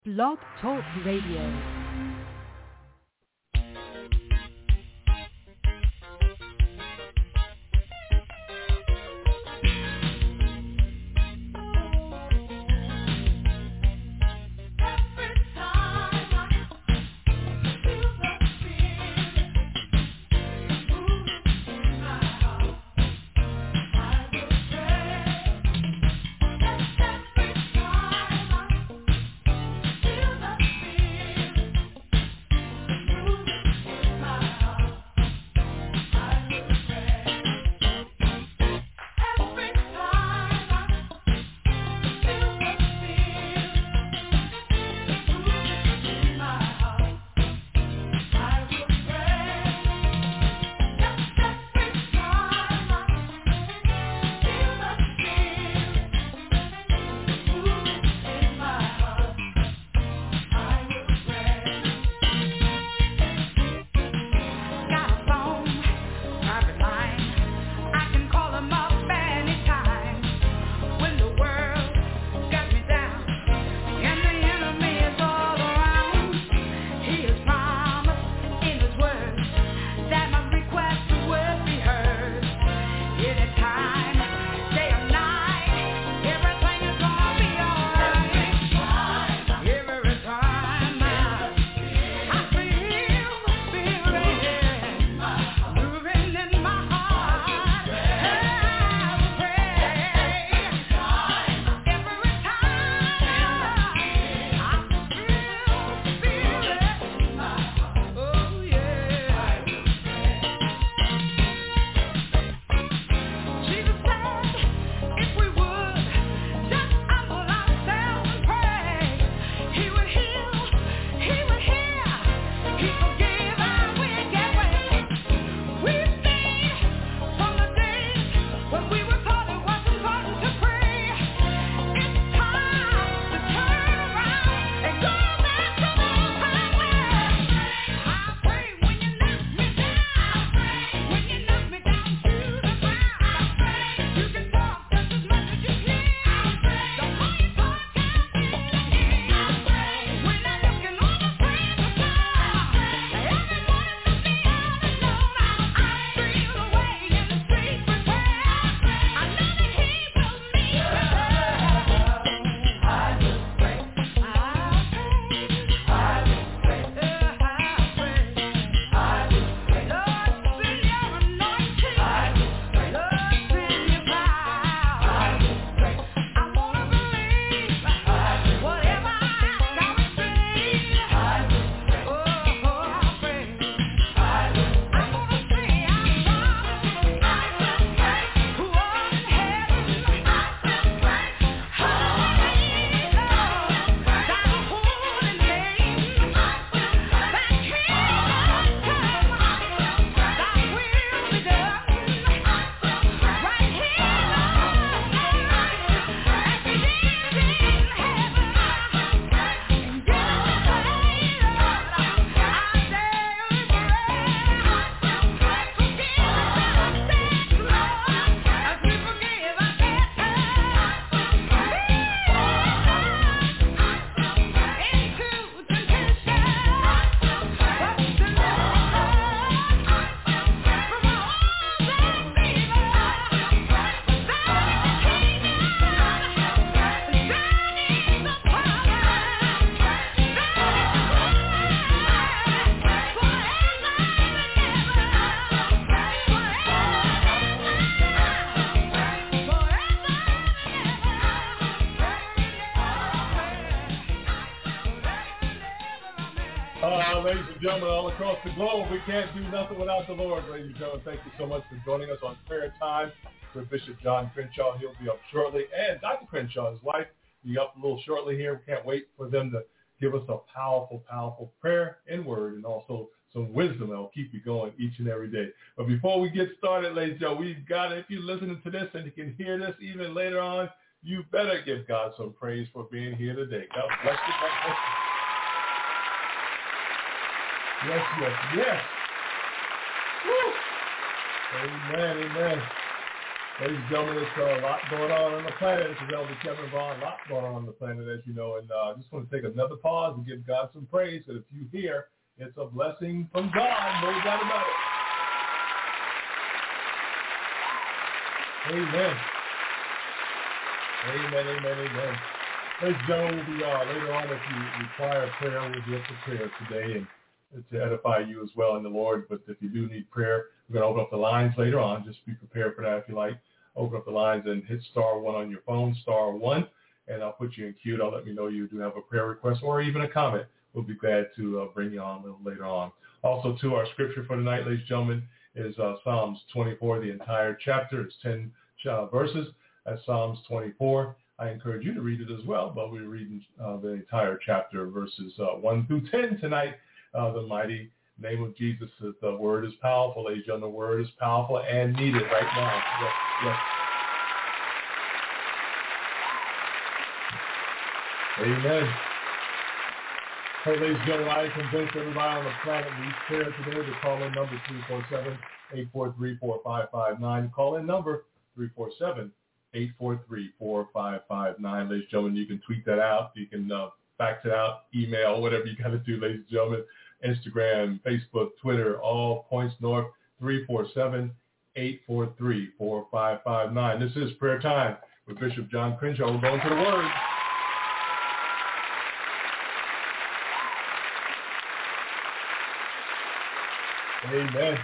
Blog Talk Radio. Ladies and gentlemen, all across the globe, we can't do nothing without the Lord. Ladies and gentlemen, thank you so much for joining us on Prayer Time with Bishop John Crenshaw. He'll be up shortly. And Dr. Crenshaw, his wife, will be up a little shortly here. We can't wait for them to give us a powerful, powerful prayer and word, and also some wisdom that will keep you going each and every day. But before we get started, ladies and gentlemen, we've got, if you're listening to this and you can hear this even later on, you better give God some praise for being here today. God bless you. God bless you. Yes, yes, yes. Woo. Amen, amen. Ladies and gentlemen, there's a lot going on the planet. This is Elder Kevin Vaughn. A lot going on the planet, as you know. And I just want to take another pause and give God some praise. That if you hear, it's a blessing from God. No doubt about it. Amen. Amen, amen, amen. Ladies and gentlemen, we'll be later on if you require prayer. We'll be up for prayer today and to edify you as well in the Lord. But if you do need prayer, we're going to open up the lines later on. Just be prepared for that if you like. Open up the lines and hit *1 on your phone, *1, and I'll put you in queue. I'll let me know you do have a prayer request or even a comment. We'll be glad to bring you on a little later on. Also, too, our scripture for tonight, ladies and gentlemen, is Psalms 24. The entire chapter is 10 verses. That's Psalms 24. I encourage you to read it as well, but we're reading the entire chapter, verses 1 through 10 tonight. The mighty name of Jesus. The word is powerful, ladies and gentlemen. The word is powerful and needed right now. Yes, yes. Amen. Hey, ladies and gentlemen, I convince everybody on the planet needs prayer today. The call-in number 347-843-4559. Call-in number 347-843-4559. Ladies and gentlemen, you can tweet that out. You can fax it out, email, whatever you got to do, ladies and gentlemen. Instagram, Facebook, Twitter, all points north, 347-843-4559. This is Prayer Time with Bishop John Crenshaw. We're going to the Word. Amen.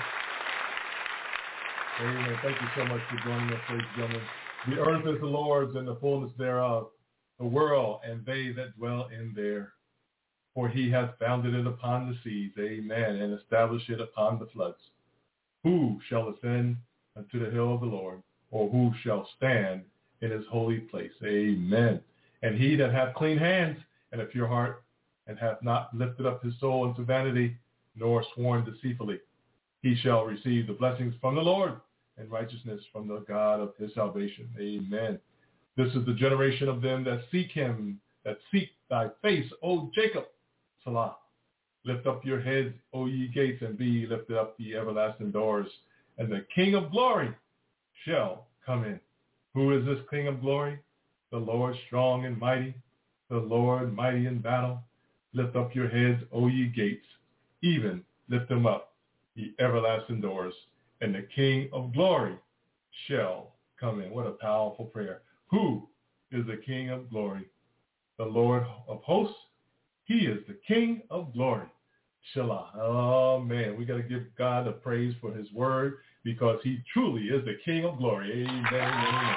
Amen. Thank you so much for joining us, ladies and gentlemen. The earth is the Lord's and the fullness thereof, the world and they that dwell in there. For he hath founded it upon the seas, amen, and established it upon the floods. Who shall ascend unto the hill of the Lord, or who shall stand in his holy place? Amen. And he that hath clean hands and a pure heart, and hath not lifted up his soul into vanity, nor sworn deceitfully, he shall receive the blessings from the Lord and righteousness from the God of his salvation. Amen. This is the generation of them that seek him, that seek thy face, O Jacob. Salah. Lift up your heads, O ye gates, and be lifted up the everlasting doors, and the King of glory shall come in. Who is this King of glory? The Lord strong and mighty, the Lord mighty in battle. Lift up your heads, O ye gates, even lift them up, the everlasting doors, and the King of glory shall come in. What a powerful prayer. Who is the King of glory? The Lord of hosts. He is the King of glory. Selah. Oh, man, we got to give God the praise for his word because he truly is the King of glory. Amen. Amen.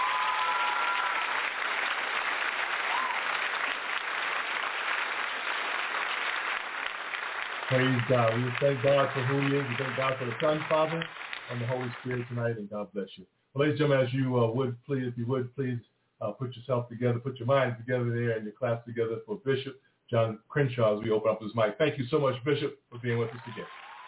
Praise God. We thank God for who he is. We thank God for the Son, Father, and the Holy Spirit tonight, and God bless you. Well, ladies and gentlemen, as you would please, put yourself together, put your minds together there, and your class together for Bishop John Crenshaw as we open up his mic. Thank you so much, Bishop, for being with us again.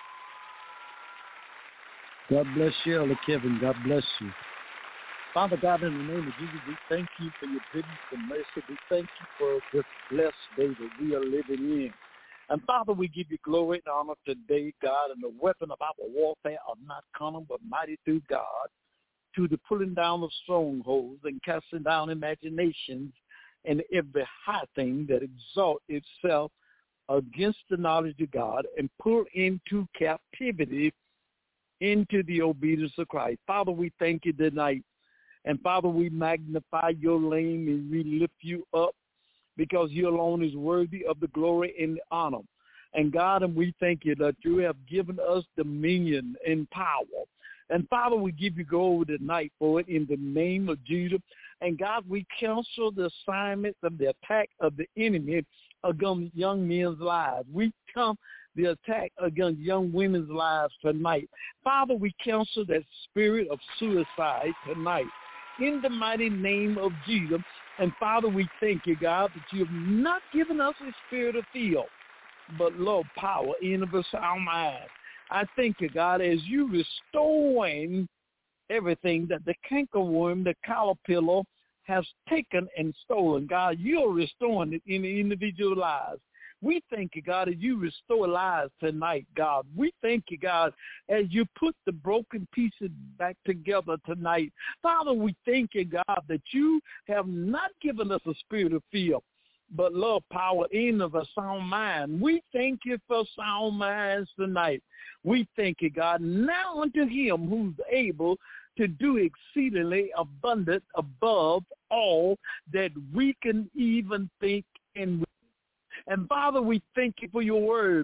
God bless you, Elder Kevin. God bless you. Father God, in the name of Jesus, we thank you for your goodness and mercy. We thank you for this blessed day that we are living in. And Father, we give you glory and honor today, God, and the weapon of our warfare are not carnal but mighty through God, to the pulling down of strongholds and casting down imaginations and every high thing that exalts itself against the knowledge of God, and pull into captivity into the obedience of Christ. Father, we thank you tonight. And Father, we magnify your name and we lift you up because you alone is worthy of the glory and the honor. And God, and we thank you that you have given us dominion and power. And Father, we give you glory tonight for it in the name of Jesus. And God, we cancel the assignments of the attack of the enemy against young men's lives. We come the attack against young women's lives tonight. Father, we cancel that spirit of suicide tonight in the mighty name of Jesus. And Father, we thank you, God, that you have not given us a spirit of fear, but love, power, in of a sound mind. I thank you, God, as you restoring everything that the cankerworm, the caterpillar, has taken and stolen. God, you're restoring it in the individual lives. We thank you, God, as you restore lives tonight, God. We thank you, God, as you put the broken pieces back together tonight. Father, we thank you, God, that you have not given us a spirit of fear, but love, power, and of a sound mind. We thank you for sound minds tonight. We thank you, God, now unto him who's able to do exceedingly abundant above all that we can even think and. And Father, we thank you for your word.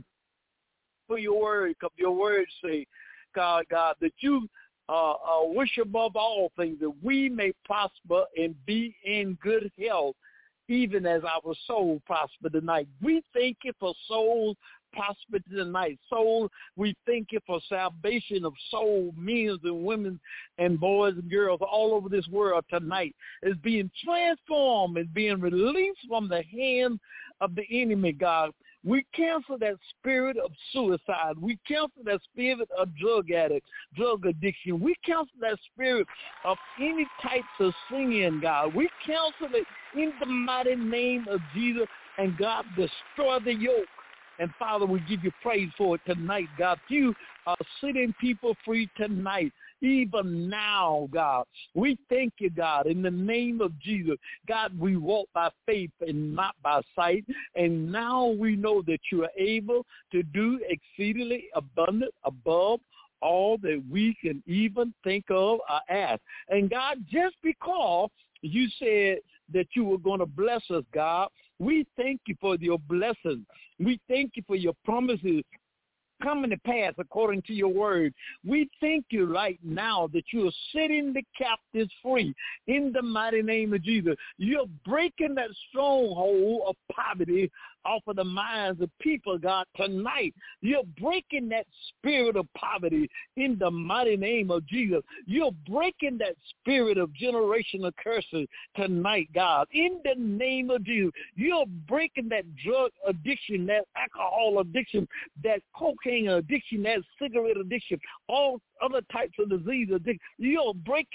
For your word say, God, that you wish above all things that we may prosper and be in good health, even as our soul prosper tonight. We thank you for souls prosper tonight. Soul, we thank you for salvation of soul, men and women and boys and girls all over this world tonight is being transformed and being released from the hand of the enemy, God. We cancel that spirit of suicide. We cancel that spirit of drug addict, drug addiction. We cancel that spirit of any types of sin, God. We cancel it in the mighty name of Jesus, and God, destroy the yoke. And Father, we give you praise for it tonight, God. You are setting people free tonight, even now, God. We thank you, God, in the name of Jesus. God, we walk by faith and not by sight. And now we know that you are able to do exceedingly abundant above all that we can even think of or ask. And God, just because you said that you were going to bless us, God, we thank you for your blessings. We thank you for your promises coming to pass according to your word. We thank you right now that you are setting the captives free in the mighty name of Jesus. You're breaking that stronghold of poverty off of the minds of people, God, tonight. You're breaking that spirit of poverty in the mighty name of Jesus. You're breaking that spirit of generational curses tonight, God, in the name of Jesus. You're breaking that drug addiction, that alcohol addiction, that cocaine addiction, that cigarette addiction, all other types of disease addiction. You're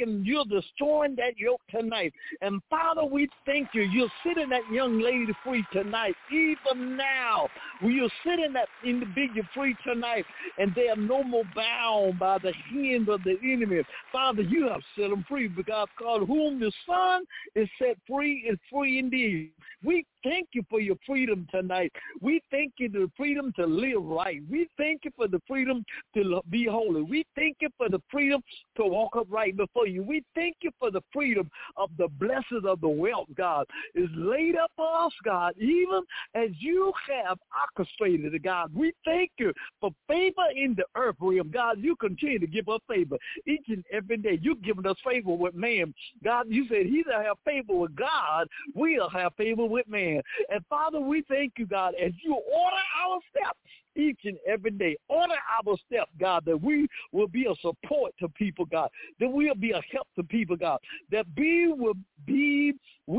destroying that yoke tonight. And Father, we thank you. You're setting that young lady free tonight, even now. You're setting that individual free tonight, and they are no more bound by the hands of the enemy. Father, you have set them free, because God, whom the Son is set free is free indeed. We thank you for your freedom tonight. We thank you for the freedom to live right. We thank you for the freedom to be holy. We thank you for the freedom to walk upright before you. We thank you for the freedom of the blessings of the wealth, God, is laid up for us, God, even as you have orchestrated it, God. We thank you for favor in the earth realm, God. You continue to give us favor each and every day. You've given us favor with man. God, you said he that have favor with God will have favor with man. And Father, we thank you, God, as you order our steps each and every day. Order our steps, God, that we will be a support to people, God, that we'll be a help to people, God, that we will be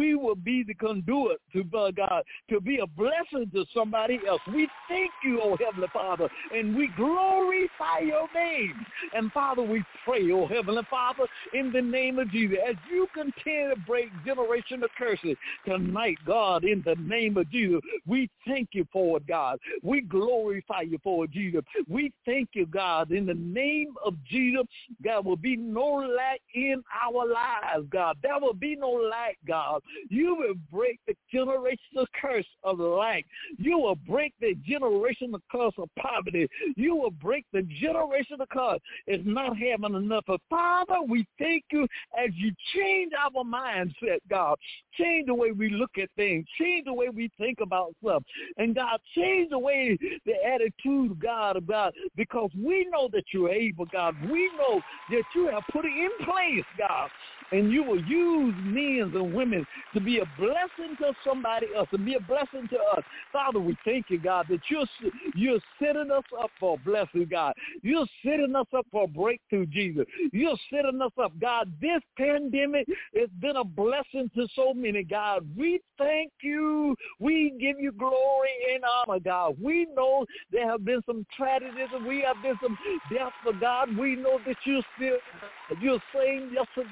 the conduit to God, to be a blessing to somebody else. We thank you, oh Heavenly Father, and we glorify your name. And Father, we pray, oh Heavenly Father, in the name of Jesus, as you continue to break generational curses tonight, God, in the name of Jesus, we thank you for it, God. We glorify you for it, Jesus. We thank you, God, in the name of Jesus. God, will be no lack in our lives, God. There will be no lack, God. You will break the generational curse of lack. You will break the generational curse of poverty. You will break the generational curse of not having enough. But Father, we thank you as you change our mindset, God. Change the way we look at things. Change the way we think about stuff. And God, change the way, the attitude, God, about, because we know that you're able, God. We know that you have put it in place, God. And you will use men and women to be a blessing to somebody else, to be a blessing to us. Father, we thank you, God, that you're setting us up for a blessing, God. You're setting us up for a breakthrough, Jesus. You're setting us up, God. This pandemic has been a blessing to so many, God. We thank you. We give you glory and honor, God. We know there have been some tragedies and we have been some deaths, but God, we know that you're saying yesterday,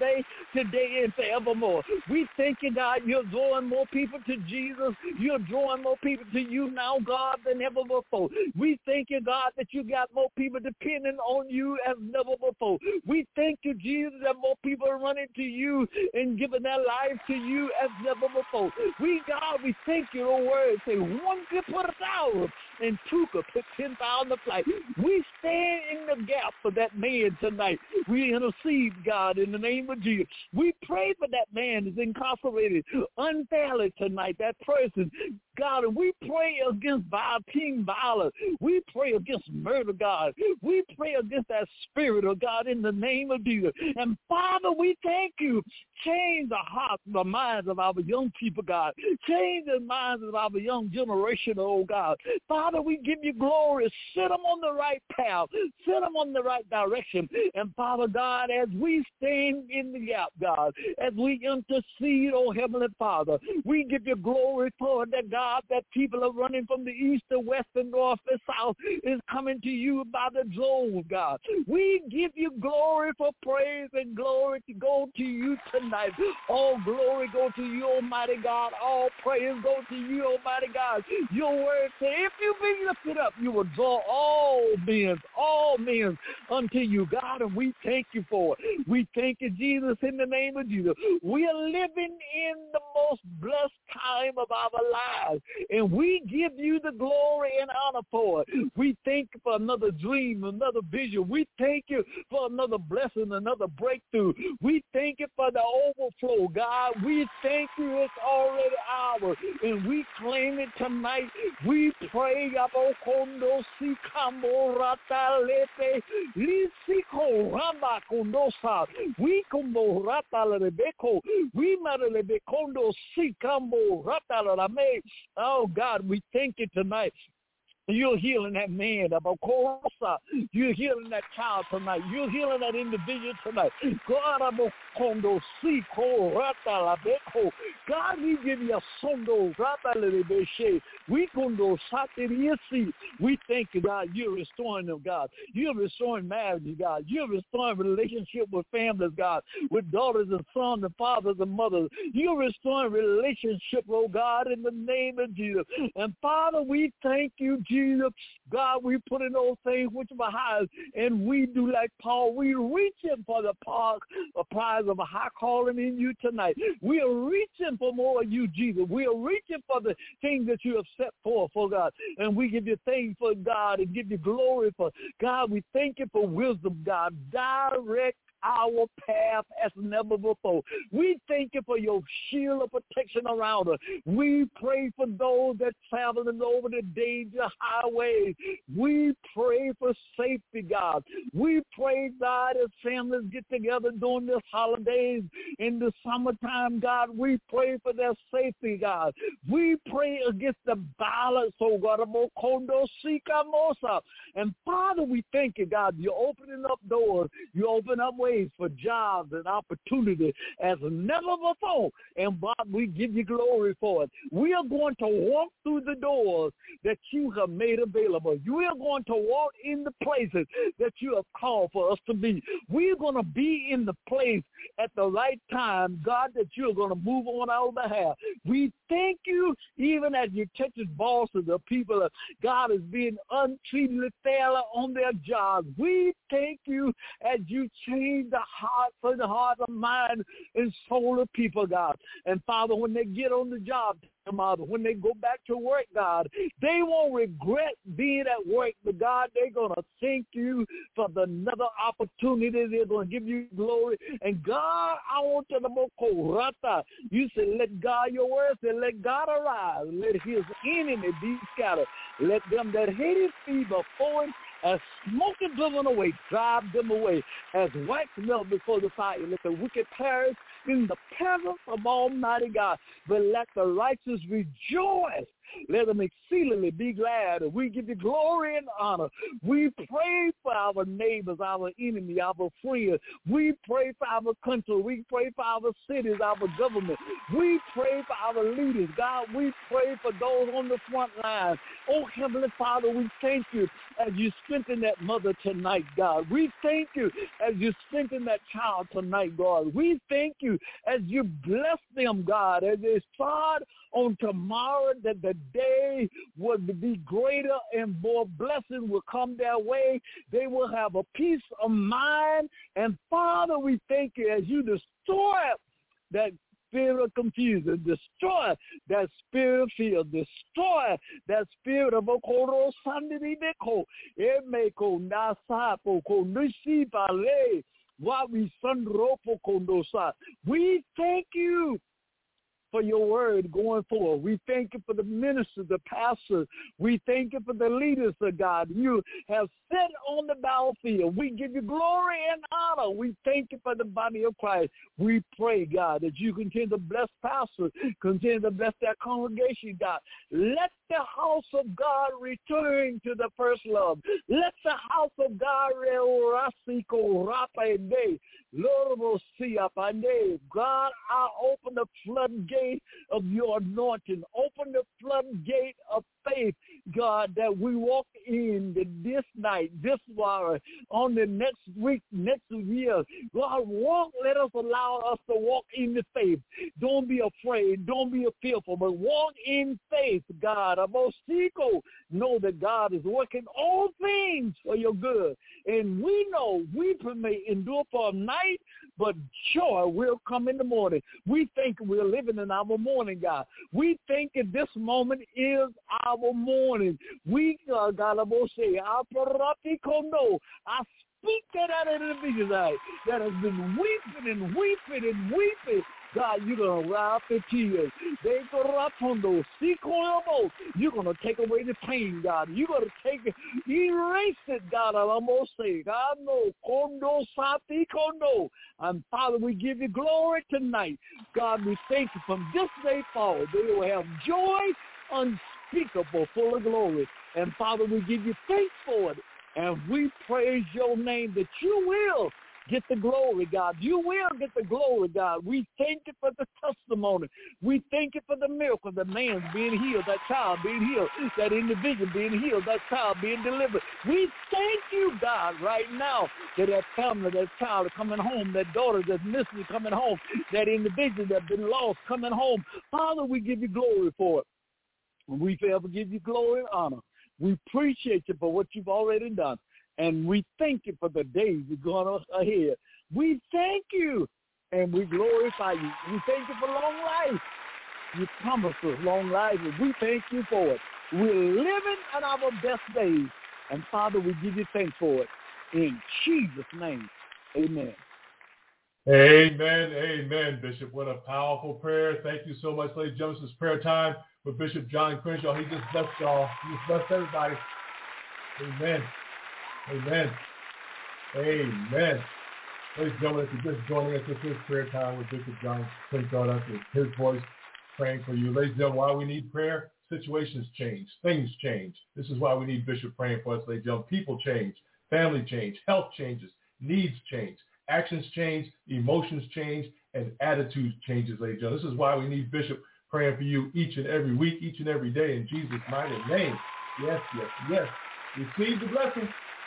today and forevermore. We thank you, God, you're drawing more people to Jesus. You're drawing more people to you now, God, than ever before. We thank you, God, that you got more people depending on you as never before. We thank you, Jesus, that more people are running to you and giving their lives to you as never before. God, we thank you, your word. Say, one could put 1,000 and two could put 10,000 to flight. We stand in the gap for that man tonight. We intercede, God, in the name of Jesus. We pray for that man that's incarcerated unfairly tonight, that person, God, and we pray against teen violence. We pray against murder, God. We pray against that spirit, oh God, in the name of Jesus. And Father, we thank you. Change the hearts, the minds of our young people, God. Change the minds of our young generation, oh God. Father, we give you glory. Set them on the right path. Set them on the right direction. And Father God, as we stand in the gap, God, as we intercede, oh Heavenly Father, we give you glory for that, God, that people are running from the east to west and north and south is coming to you by the droves, God. We give you glory for praise and glory to go to you tonight. All glory go to you, Almighty God. All praise go to you, Almighty God. Your word says, if you be lifted up, you will draw all men unto you, God, and we thank you for it. We thank you, Jesus, in the name of Jesus. We are living in the most blessed time of our lives, and we give you the glory and honor for it. We thank you for another dream, another vision. We thank you for another blessing, another breakthrough. We thank you for the overflow, God. We thank you, it's already ours, and we claim it tonight. We pray, Yabokondo Sikamo Rata Lepe, Lisiko Ramba Kondosa, we Kombo Rata Lebeko, we Maralebekondo Sikamo Rata Lame. Oh God, we thank you tonight. You're healing that man, you're healing that child tonight. You're healing that individual tonight. God, we give you a sondo. We thank you, God. You're restoring them, God. You're restoring marriages, God. You're restoring relationship with families, God, with daughters and sons and fathers and mothers. You're restoring relationship, oh God, in the name of Jesus. And Father, we thank you, Jesus. God, we put in those things which are behind, and we do like Paul. We reaching for the prize of a high calling in you tonight. We are reaching for more of you, Jesus. We are reaching for the things that you have set forth, oh God. And we give you thanks for God and give you glory for God. We thank you for wisdom, God. Direct our path as never before. We thank you for your shield of protection around us. We pray for those that traveling over the danger highways. We pray for safety, God. We pray, God, as families get together during this holidays in the summertime, God. We pray for their safety, God. We pray against the violence, oh God. And Father, we thank you, God. You're opening up doors. You open up ways for jobs and opportunity as never before. And God, we give you glory for it. We are going to walk through the doors that you have made available. We are going to walk in the places that you have called for us to be. We are going to be in the place at the right time, God, that you're going to move on our behalf. We thank you even as you touch the bosses, the people that God is being untreated fairly on their jobs. We thank you as you change the heart for the heart of mind and soul of people, God. And Father, when they get on the job, Father, when they go back to work, God, they won't regret being at work, but God, they're going to thank you for another opportunity. They're going to give you glory. And God, I want to the you said, let God, your word said, let God arise. Let his enemy be scattered. Let them that hate his feet before him, as smoke is driven away, drive them away. As wax melt before the fire, let the wicked perish in the presence of Almighty God. But let the righteous rejoice Let them exceedingly be glad. We give you glory and honor. We pray for our neighbors, our enemy, our friends. We pray for our country. We pray for our cities, our government. We pray for our leaders. God, we pray for those on the front line. Oh, Heavenly Father, we thank you as you strengthen that mother tonight, God. We thank you as you strengthen that child tonight, God. We thank you as you bless them, God, as they start on tomorrow, that the day will be greater and more blessings will come their way. They will have a peace of mind. And Father, we thank you as you destroy that spirit of confusion, destroy that spirit of fear, destroy that spirit of Okoro Sandibeko, Emeko Nasapo Kondusipale, Wabi Sandropo Kondosa. We thank you for your word going forward. We thank you for the ministers, the pastors. We thank you for the leaders of God you have set on the battlefield. We give you glory and honor. We thank you for the body of Christ. We pray, God, that you continue to bless pastors, continue to bless that congregation, God. Let the house of God return to the first love. Let the house of God God, I open the floodgate of your anointing. Open the floodgate of faith, God, that we walk in this night, this hour, on the next week, next year. God, let us allow us to walk in the faith. Don't be afraid. Don't be fearful, but walk in faith, God. Know that God is working all things for your good. And we know weeping may endure for a night, but joy will come in the morning. We think we're living in our morning, God. We think that this moment is our morning. We, God, I speak that out of the individual that has been weeping and weeping and weeping. God, you're going to wipe the tears. You're going to take away the pain, God. You're going to take it, erase it, God. I'm almost saying, God, no, kondo, sati, kondo. And Father, we give you glory tonight. God, we thank you from this day forward. They will have joy unspeakable, full of glory. And Father, we give you thanks for it. And we praise your name that you will get the glory, God. You will get the glory, God. We thank you for the testimony. We thank you for the miracle, the man being healed, that child being healed, that individual being healed, that child being delivered. We thank you, God, right now that family, that child is coming home, that daughter that's missing coming home, that individual that's been lost coming home. Father, we give you glory for it. We forever give you glory and honor. We appreciate you for what you've already done. And we thank you for the days that are going ahead. We thank you and we glorify you. We thank you for long life. You promised us long life, and we thank you for it. We're living in our best days. And Father, we give you thanks for it. In Jesus' name, amen. Amen, amen, Bishop. What a powerful prayer. Thank you so much, ladies and gentlemen. This is prayer time with Bishop John Crenshaw. He just blessed y'all. He just blessed everybody. Amen. Amen. Amen. Ladies and gentlemen, if you're just joining us, this is prayer time with Bishop John Crenshaw. That's his voice praying for you. Ladies and gentlemen, why we need prayer? Situations change. Things change. This is why we need Bishop praying for us, ladies and gentlemen. People change. Family change. Health changes. Needs change. Actions change. Emotions change. And attitudes changes, ladies and gentlemen. This is why we need Bishop praying for you each and every week, each and every day in Jesus' mighty name. Yes, yes, yes. Receive the blessing.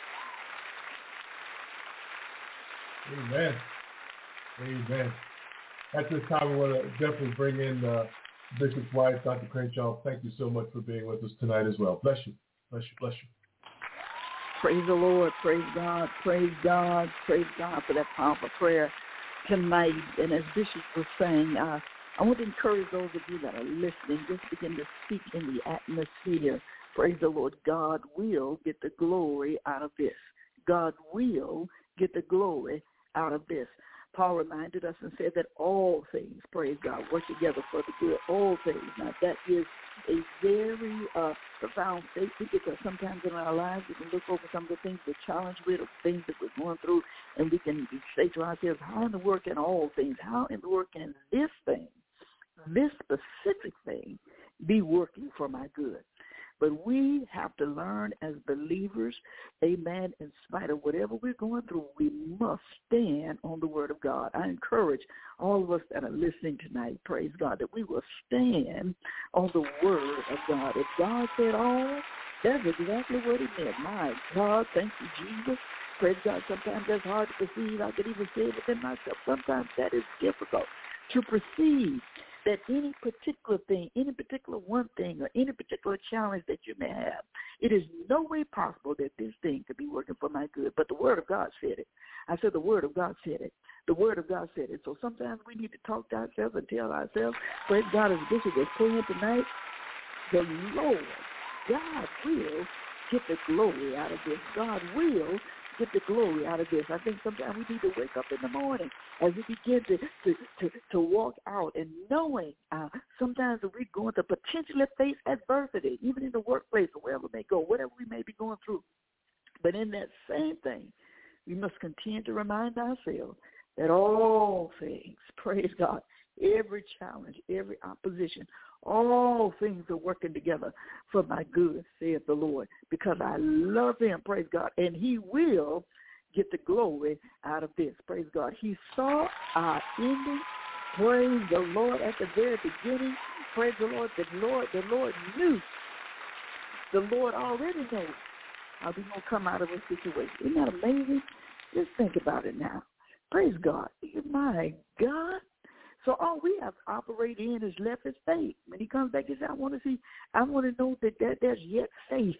Amen. Amen. At this time, we want to definitely bring in Bishop's wife, Dr. Crenshaw. Thank you so much for being with us tonight as well. Bless you. Bless you. Bless you. Praise the Lord. Praise God. Praise God. Praise God for that powerful prayer tonight. And as Bishop was saying, I want to encourage those of you that are listening, just begin to speak in the atmosphere. Praise the Lord. God will get the glory out of this. God will get the glory out of this. Paul reminded us and said that all things, praise God, work together for the good. All things. Now, that is a very profound statement, because sometimes in our lives we can look over some of the things we're challenged with, or things that we're going through, and we can say to ourselves, how in the world can all things, how in the world can this thing, this specific thing, be working for my good. But we have to learn as believers, amen, in spite of whatever we're going through, we must stand on the word of God. I encourage all of us that are listening tonight, praise God, that we will stand on the word of God. If God said all, that's exactly what he meant. My God, thank you, Jesus. Praise God. Sometimes that's hard to perceive. I could even say it within myself. Sometimes that is difficult to perceive that any particular thing, any particular one thing, or any particular challenge that you may have, it is no way possible that this thing could be working for my good. But the word of God said it. I said the word of God said it. The word of God said it. So sometimes we need to talk to ourselves and tell ourselves, praise God, as Bishop is praying tonight, the Lord, God will get the glory out of this. God will get the glory out of this. I think sometimes we need to wake up in the morning as we begin to walk out and knowing sometimes that we're going to potentially face adversity, even in the workplace or wherever we may go, whatever we may be going through. But in that same thing, we must continue to remind ourselves that all things, praise God, every challenge, every opposition, all things are working together for my good, saith the Lord, because I love him, praise God, and he will get the glory out of this, praise God. He saw our ending, praise the Lord, at the very beginning, praise the Lord, the Lord knew, the Lord already knows how we're going to come out of a situation. Isn't that amazing? Just think about it now. Praise God. My God. So all we have to operate in is left his faith. When he comes back, he said, I want to know that there's yet faith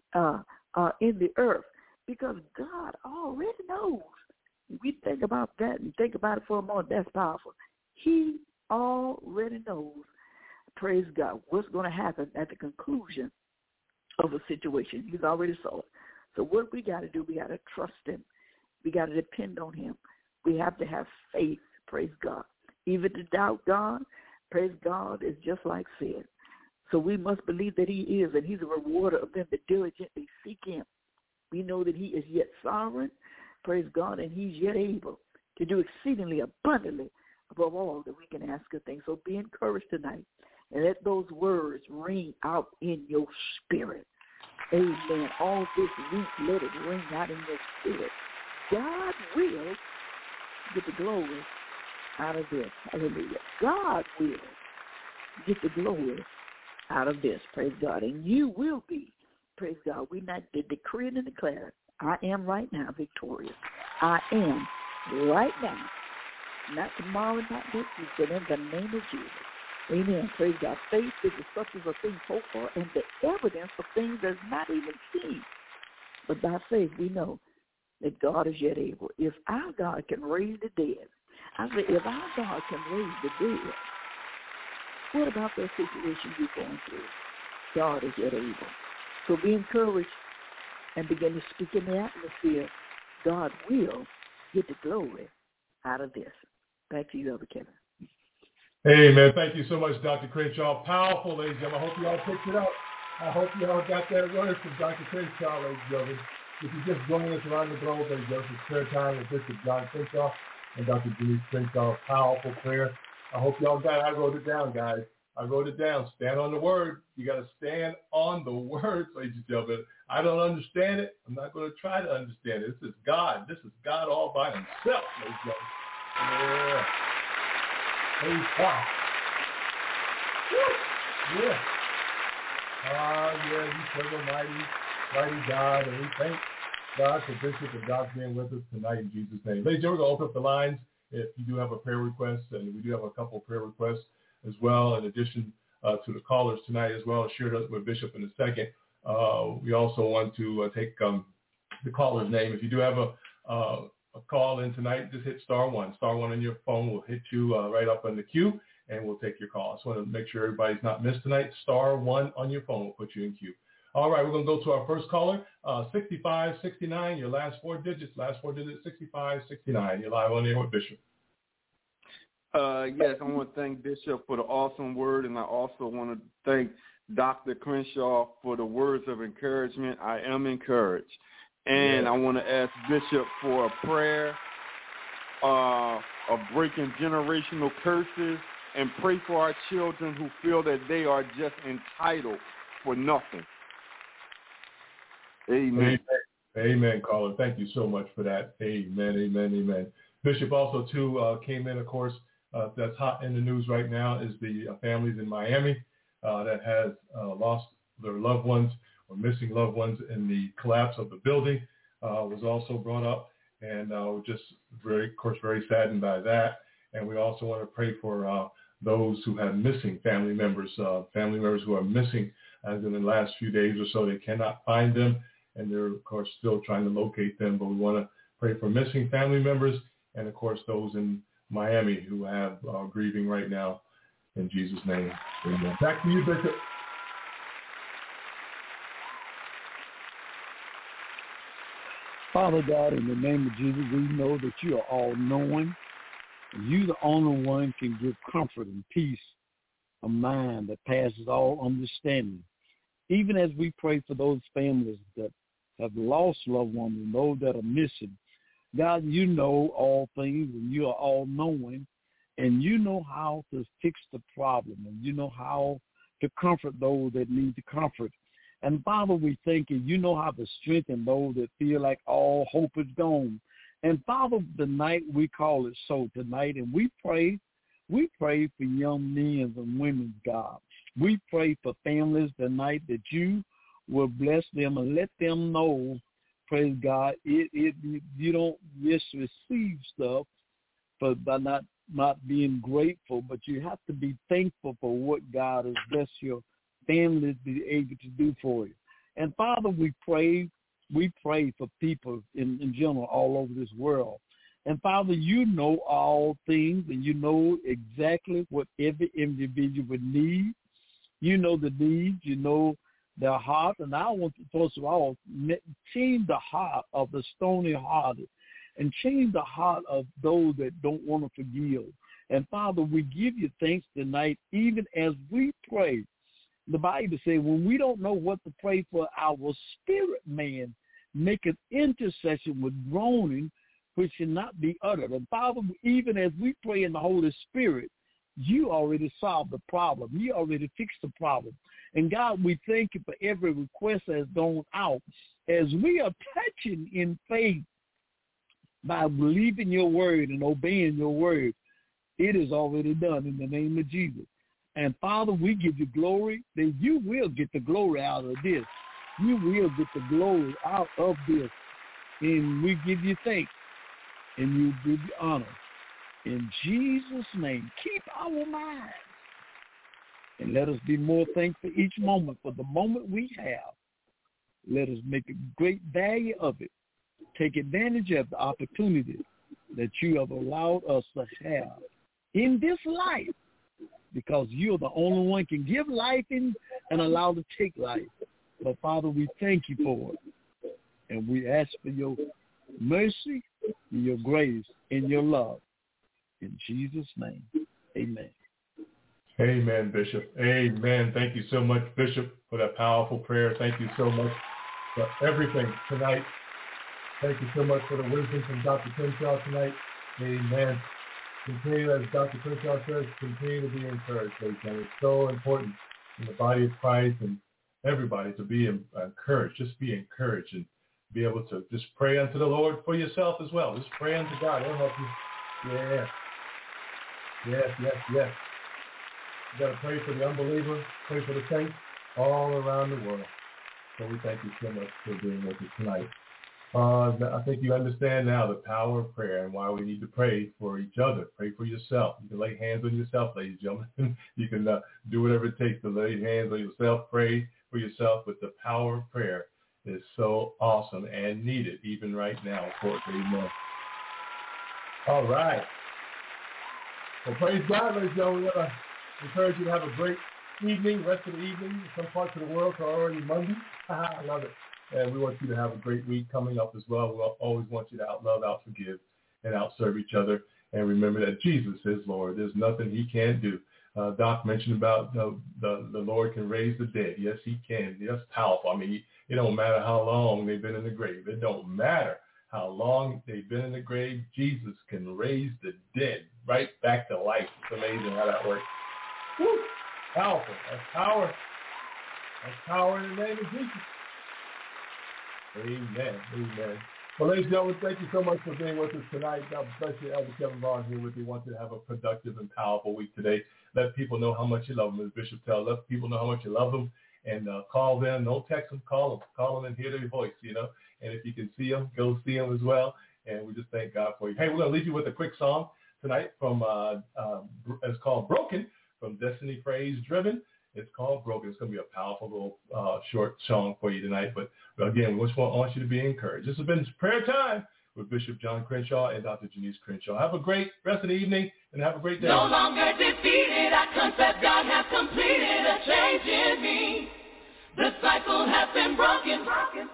in the earth, because God already knows. We think about that and think about it for a moment. That's powerful. He already knows, praise God, what's going to happen at the conclusion of a situation. He's already saw it. So what we got to do, we got to trust him. We got to depend on him. We have to have faith, praise God. Even to doubt God, praise God, is just like sin. So we must believe that he is, and he's a rewarder of them that diligently seek him. We know that he is yet sovereign, praise God, and he's yet able to do exceedingly abundantly above all that we can ask or think. So be encouraged tonight, and let those words ring out in your spirit. Amen. All this week, let it ring out in your spirit. God will get the glory out of this. Hallelujah. God will get the glory out of this. Praise God. And you will be, praise God. We not decreeing and declaring, I am right now victorious. I am right now. Not tomorrow, not next week, but in the name of Jesus. Amen. Praise God. Faith is the substance of things hoped for and the evidence of things that's not even seen. But by faith, we know that God is yet able. If our God can raise the dead, I say, if our God can raise the dead, what about that situation you're going through? God is yet able. So be encouraged and begin to speak in the atmosphere. God will get the glory out of this. Back to you, Elder Kevin. Amen. Thank you so much, Dr. Crenshaw. Powerful, ladies and gentlemen. I hope you all picked it up. I hope you all got that word from Dr. Crenshaw, ladies and gentlemen. If you just join us around the globe, ladies and gentlemen, it's prayer time with Bishop John Crenshaw and Dr. Denise Crenshaw. Powerful prayer. I hope y'all got it. I wrote it down, guys. I wrote it down. Stand on the word. You got to stand on the word, ladies and gentlemen. I don't understand it. I'm not going to try to understand it. This is God. This is God all by himself, ladies and gentlemen. Yeah. Praise God. Woo. Yeah. Yeah, we serve a mighty God, and we thank God for Bishop and God being with us tonight in Jesus' name. Ladies and gentlemen, we're going to open up the lines if you do have a prayer request, and we do have a couple of prayer requests as well, in addition to the callers tonight as well. I'll share that with Bishop in a second. We also want to take the caller's name. If you do have a call in tonight, just hit star one. Star one on your phone will hit you right up on the queue, and we'll take your call. I just want to make sure everybody's not missed tonight. Star one on your phone will put you in queue. All right, we're going to go to our first caller, 6569, your last four digits, 6569. You're live on the air with Bishop. Yes, I want to thank Bishop for the awesome word, and I also want to thank Dr. Crenshaw for the words of encouragement. I am encouraged. And I want to ask Bishop for a prayer of breaking generational curses and pray for our children who feel that they are just entitled for nothing. Amen. Amen, caller. Thank you so much for that. Amen, amen, amen. Bishop also, too, came in, of course, that's hot in the news right now is the families in Miami that has lost their loved ones or missing loved ones in the collapse of the building was also brought up. And we're just very saddened by that. And we also want to pray for those who have missing family members who are missing as in the last few days or so. They cannot find them. And they're, of course, still trying to locate them. But we want to pray for missing family members and, of course, those in Miami who have grieving right now. In Jesus' name, amen. Back to you, Bishop. Father God, in the name of Jesus, we know that you are all-knowing. And you, the only one, can give comfort and peace of mind that passes all understanding. Even as we pray for those families that have lost loved ones and those that are missing, God, you know all things and you are all-knowing, and you know how to fix the problem, and you know how to comfort those that need the comfort. And Father, we thank you. You know how to strengthen those that feel like all hope is gone. And Father, tonight we call it so tonight, and we pray for young men and women, God. We pray for families tonight that you will bless them and let them know, praise God, you don't just receive stuff by not being grateful, but you have to be thankful for what God has blessed your family to be able to do for you. And Father, we pray for people in general all over this world. And Father, you know all things, and you know exactly what every individual would need. You know the needs, you know their heart, and I want to, first of all, change the heart of the stony-hearted and change the heart of those that don't want to forgive. And Father, we give you thanks tonight, even as we pray. The Bible says when we don't know what to pray for, our spirit man make an intercession with groaning which should not be uttered. And Father, even as we pray in the Holy Spirit, you already solved the problem. You already fixed the problem. And God, we thank you for every request that has gone out. As we are touching in faith by believing your word and obeying your word, it is already done in the name of Jesus. And Father, we give you glory that you will get the glory out of this. You will get the glory out of this. And we give you thanks and you give you honor. In Jesus' name, keep our minds. And let us be more thankful each moment for the moment we have. Let us make a great value of it. Take advantage of the opportunity that you have allowed us to have in this life, because you're the only one can give life and allow to take life. But Father, we thank you for it. And we ask for your mercy, your grace, and your love. In Jesus' name, amen. Amen, Bishop. Amen. Thank you so much, Bishop, for that powerful prayer. Thank you so much for everything tonight. Thank you so much for the wisdom from Dr. Crenshaw tonight. Amen. Continue, as Dr. Crenshaw says, continue to be encouraged. And it's so important in the body of Christ and everybody to be encouraged. Just be encouraged and be able to just pray unto the Lord for yourself as well. Just pray unto God. It'll help you. Yeah. Yes. You got to pray for the unbeliever, pray for the saints all around the world. So we thank you so much for being with us tonight. I think you understand now the power of prayer and why we need to pray for each other. Pray for yourself. You can lay hands on yourself, ladies and gentlemen. You can do whatever it takes to lay hands on yourself, pray for yourself. But the power of prayer is so awesome and needed even right now. Of course, amen. All right. Well, praise God, ladies and gentlemen. We want to encourage you to have a great evening, rest of the evening. In some parts of the world are already Monday. I love it. And we want you to have a great week coming up as well. We always want you to outlove, outforgive, and outserve each other. And remember that Jesus is Lord. There's nothing he can't do. Doc mentioned about the Lord can raise the dead. Yes, he can. That's powerful. I mean, it don't matter how long they've been in the grave. It don't matter how long they've been in the grave. Jesus can raise the dead right back to life. It's amazing how that works. Woo! Powerful. That's power. That's power in the name of Jesus. Amen. Amen. Well, ladies and gentlemen, thank you so much for being with us tonight. God bless you. Elder Kevin Vaughn here with you. Want to have a productive and powerful week today. Let people know how much you love them, as Bishop tells. Let people know how much you love them. And call them. Don't text them. Call them. Call them and hear their voice, you know. And if you can see them, go see them as well. And we just thank God for you. Hey, we're going to leave you with a quick song tonight from, it's called Broken, from Destiny Praise Driven. It's called Broken. It's going to be a powerful little short song for you tonight. But again, we just want you to be encouraged. This has been Prayer Time with Bishop John Crenshaw and Dr. Janice Crenshaw. Have a great rest of the evening and have a great day. No longer defeated, I confess God has completed a change in me. The cycle has been broken.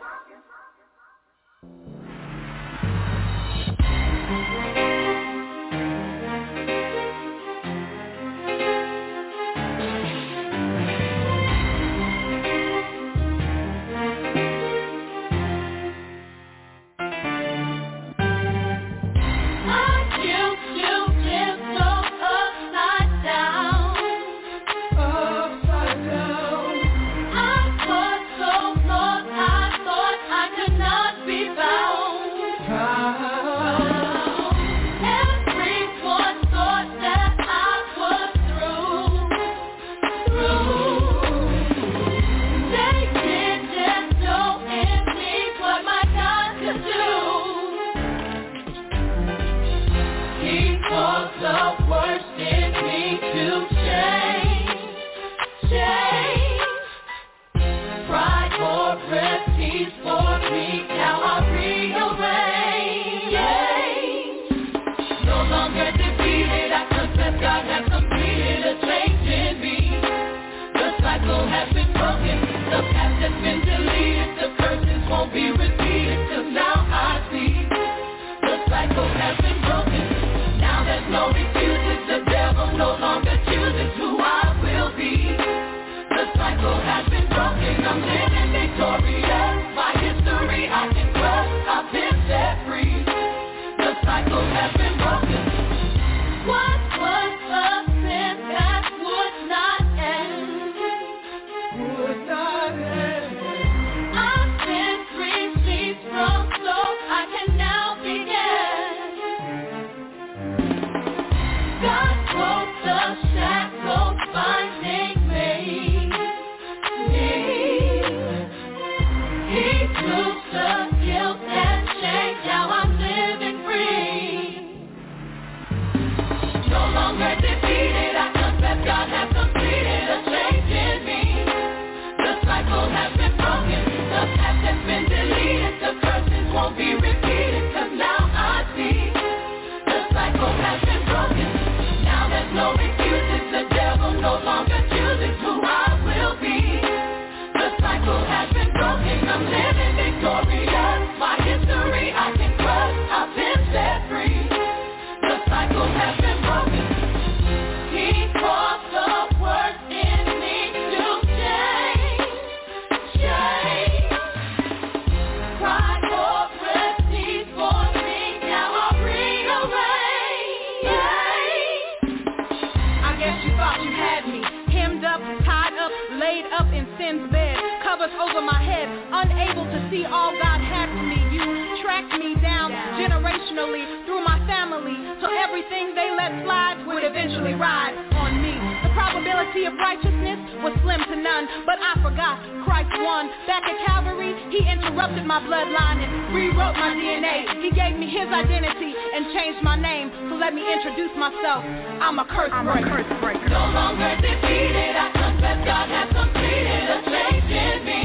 I'm a curse breaker. No longer defeated, I confess God has completed a change in me.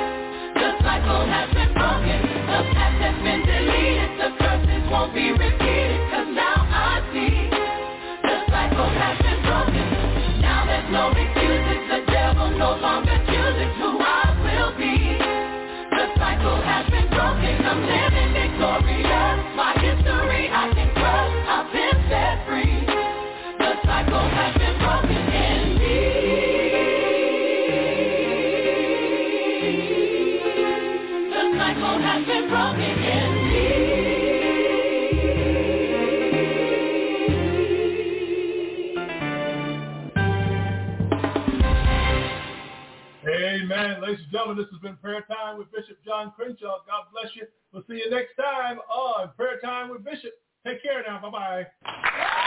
The cycle has been broken, the past has been deleted, the curses won't be repeated, 'cause now I see. The cycle has been broken, now there's no excuses, the devil no longer chooses who I will be. The cycle has been broken, I'm living victorious, my history I can crush, I've been set free. The cycle has been broken in me. The cycle has been broken in me. Amen. Ladies and gentlemen, this has been Prayer Time with Bishop John Crenshaw. God bless you. We'll see you next time on Prayer Time with Bishop. Take care now. Bye-bye.